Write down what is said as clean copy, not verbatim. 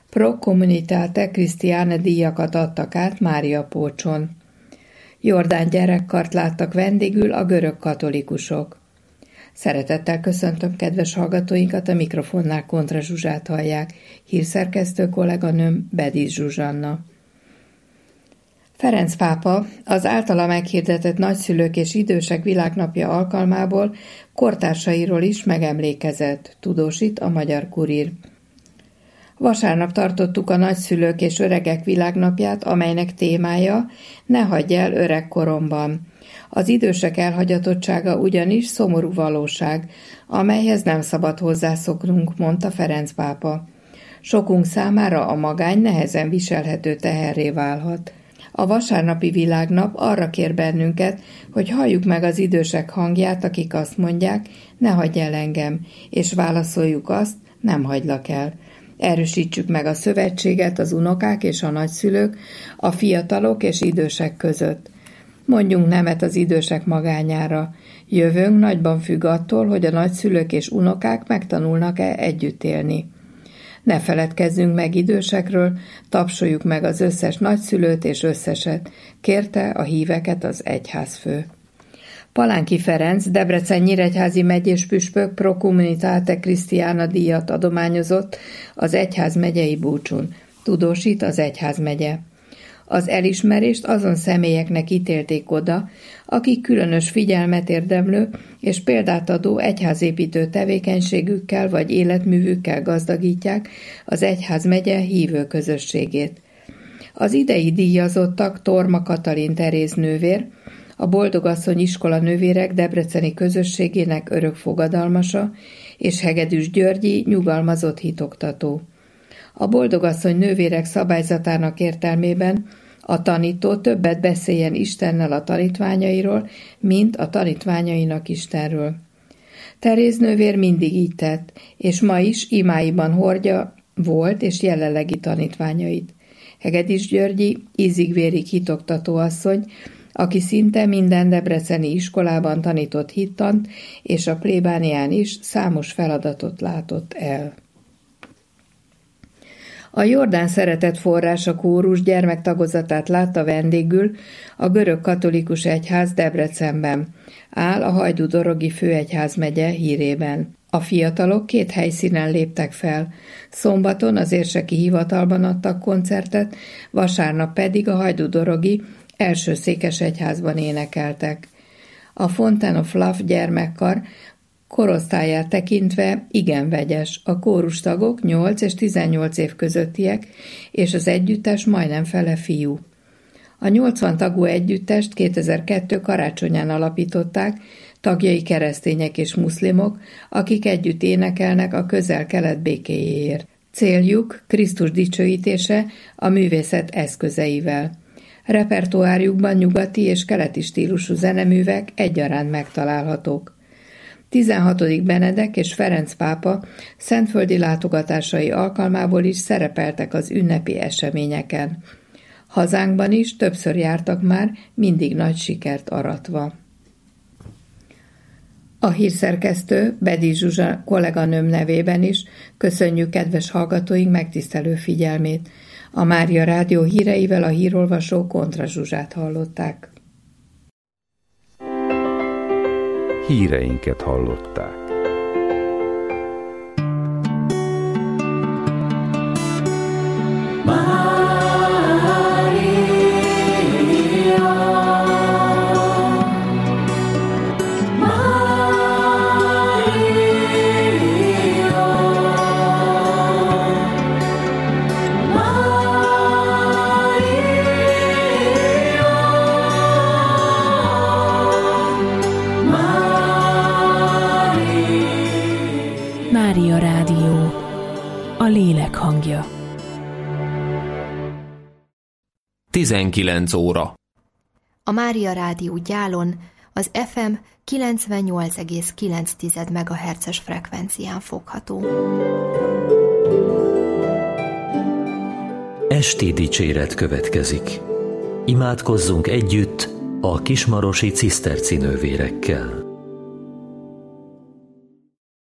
Pro Communitate Christiane díjakat adtak át Mária Pócson. Jordán gyerekkart láttak vendégül a görög katolikusok. Szeretettel köszöntöm kedves hallgatóinkat, a mikrofonnál Kontra Zsuzsát hallják, hírszerkesztő kolléganőm Bedis Zsuzsanna. Ferenc pápa az általa meghirdetett nagyszülők és idősek világnapja alkalmából kortársairól is megemlékezett, tudósít a Magyar Kurír. Vasárnap tartottuk a nagyszülők és öregek világnapját, amelynek témája ne hagyj el öregkoromban. Az idősek elhagyatottsága ugyanis szomorú valóság, amelyhez nem szabad hozzászoknunk, mondta Ferenc pápa. Sokunk számára a magány nehezen viselhető teherré válhat. A vasárnapi világnap arra kér bennünket, hogy halljuk meg az idősek hangját, akik azt mondják, ne hagyj el engem, és válaszoljuk azt, nem hagylak el. Erősítsük meg a szövetséget az unokák és a nagyszülők, a fiatalok és idősek között. Mondjunk nemet az idősek magányára. Jövőnk nagyban függ attól, hogy a nagyszülők és unokák megtanulnak-e együtt élni. Ne feledkezzünk meg idősekről, tapsoljuk meg az összes nagyszülőt és összeset, kérte a híveket az egyházfő. Palánki Ferenc, Debrecen Nyíregyházi megyés püspök Pro Communitate Christiane díjat adományozott az egyház megyei búcsún, tudósít az egyházmegye. Az elismerést azon személyeknek ítélték oda, akik különös figyelmet érdemlő és példát adó egyházépítő tevékenységükkel vagy életművükkel gazdagítják az egyházmegye hívő közösségét. Az idei díjazottak Torma Katalin Teréz nővér, a Boldogasszony iskola nővérek debreceni közösségének örök fogadalmasa, és Hegedűs Györgyi nyugalmazott hitoktató. A Boldogasszony nővérek szabályzatának értelmében a tanító többet beszéljen Istennel a tanítványairól, mint a tanítványainak Istenről. Teréz nővér mindig így tett, és ma is imáiban hordja volt és jelenlegi tanítványait. Hegedűs Györgyi ízig-vérig hitoktató asszony, aki szinte minden debreceni iskolában tanított hittant, és a plébánián is számos feladatot látott el. A Jordán Szeretet Forrása kórus gyermektagozatát látta vendégül a görög katolikus egyház Debrecenben, áll a Hajdú-Dorogi főegyházmegye hírében. A fiatalok 2 helyszínen léptek fel, szombaton az érseki hivatalban adtak koncertet, vasárnap pedig a Hajdú-Dorogi első székesegyházban énekeltek. A Fountain of Love gyermekkar korosztályát tekintve igen vegyes, a kórustagok 8 és 18 év közöttiek, és az együttes majdnem fele fiú. A 80 tagú együttest 2002 karácsonyán alapították, tagjai keresztények és muszlimok, akik együtt énekelnek a Közel-Kelet békéjéért. Céljuk Krisztus dicsőítése a művészet eszközeivel. Repertoárjukban nyugati és keleti stílusú zeneművek egyaránt megtalálhatók. 16. Benedek és Ferenc pápa szentföldi látogatásai alkalmából is szerepeltek az ünnepi eseményeken. Hazánkban is többször jártak már, mindig nagy sikert aratva. A hírszerkesztő Bedis Zsuzsa kolléganőm nevében is köszönjük kedves hallgatóink megtisztelő figyelmét. A Mária Rádió híreivel a hírolvasó Kontra Zsuzsát hallották. Híreinket hallották. Mária Rádió, a lélek hangja. 19 óra. A Mária Rádió Gyálon az FM 98,9 MHz-es frekvencián fogható. Esti dicséret következik. Imádkozzunk együtt a kismarosi ciszterci nővérekkel.